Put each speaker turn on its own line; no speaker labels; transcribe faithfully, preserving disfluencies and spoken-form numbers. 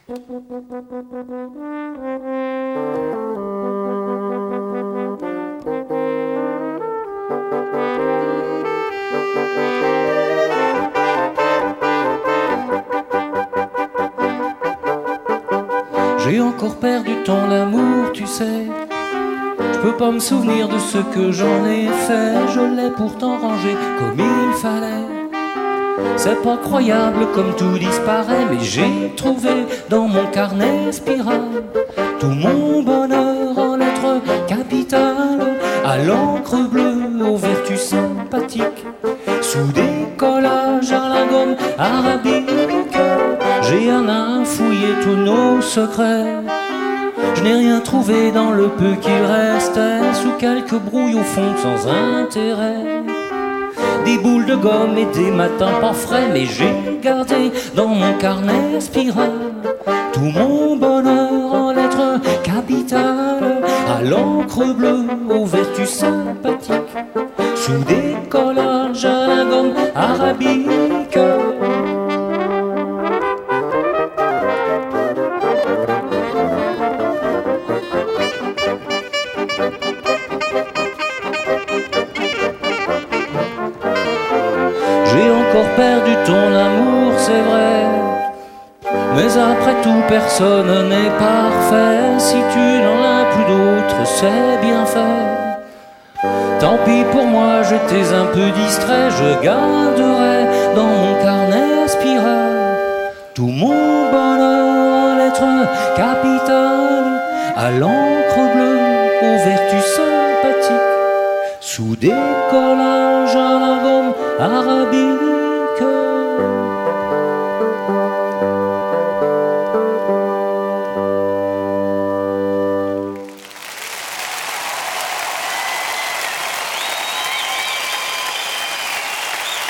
J'ai encore perdu ton amour, tu sais. Je peux pas me souvenir de ce que j'en ai fait. Je l'ai pourtant rangé comme il fallait. C'est pas croyable comme tout disparaît, mais j'ai trouvé dans mon carnet spirale tout mon bonheur en lettres capitales, à l'encre bleue, aux vertus sympathiques, sous des collages à la gomme arabique. J'ai un à fouiller tous nos secrets. Je n'ai rien trouvé dans le peu qu'il restait, sous quelques brouilles au fond sans intérêt. Des boules de gomme et des matins pas frais, mais j'ai gardé dans mon carnet spirale tout mon bonheur en lettres capitales, à l'encre bleue, aux vertus sympathiques, sous des collages à la gomme arabique. J'ai encore perdu ton amour, c'est vrai, mais après tout personne n'est parfait. Si tu n'en as plus d'autres, c'est bien fait. Tant pis pour moi, j'étais un peu distrait. Je garderai dans mon carnet spirale tout mon bonheur en lettres capitales, à l'encre bleue, aux vertus sympathiques, sous des collages à la gomme arabique.